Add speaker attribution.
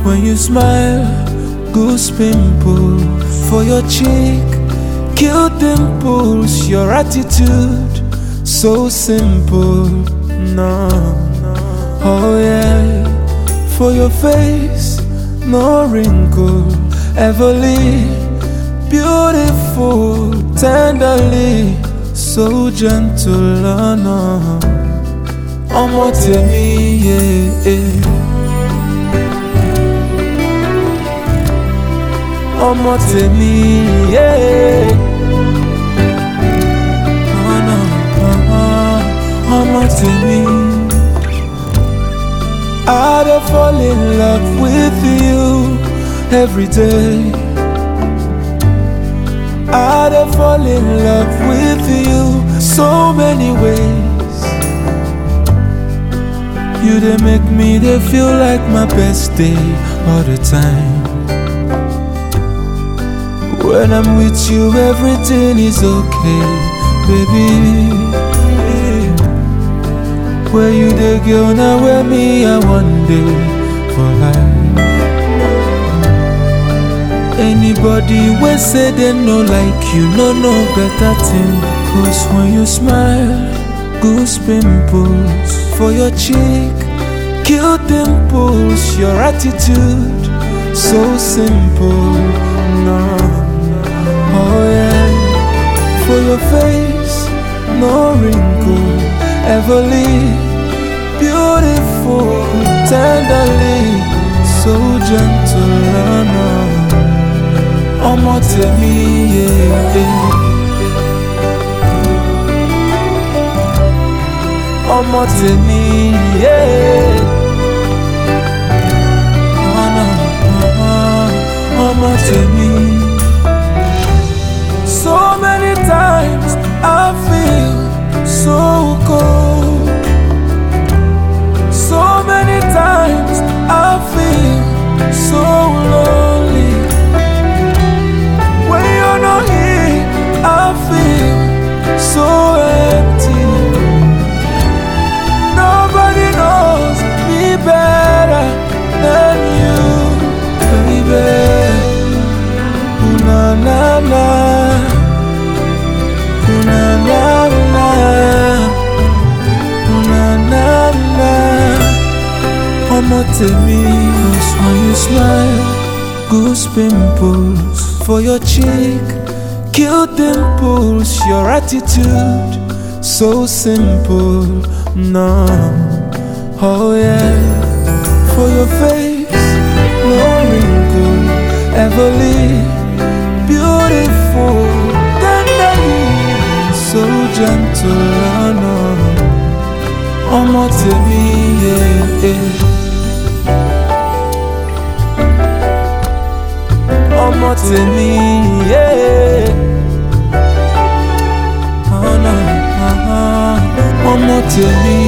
Speaker 1: When you smile, goose pimple for your cheek, cute dimples, your attitude so simple. No, oh yeah, for your face, no wrinkle ever leave. Beautiful, tenderly, so gentle. Oh no, Omo temi, yeah. Omo temi, yeah. Oh no, Omo temi. I dey fall in love with you every day. I dey fall in love with you so many ways. You dey make me dey feel like my best day all the time. When I'm with you, everything is okay, baby. Where you dey go now, where me I one day for life. Anybody wey say they no like you, no better thing. Cause when you smile, goose pimples for your cheek, cute dimples, your attitude so simple. No, oh yeah, for your face, no wrinkle ever leave. Beautiful, tenderly, so gentle. Oh no, Omo temi, yeah. Omo temi, yeah. Oh no, Omo temi. So many times I feel so cold. So many times I feel so lonely. When you're not here, I feel so empty. Nobody knows me better than you, baby. Ooh, na na na, ooh, na na na, ooh, na na na. Omo temi, 'cause when you smile, goose pimples for your cheek, cute dimples, your attitude so simple. No, oh yeah, for your face, no wrinkle ever leave. Beautiful, tenderly, so gentle. Oh no, Omo temi, yeah. Omo temi, yeah. Oh no, Omo temi.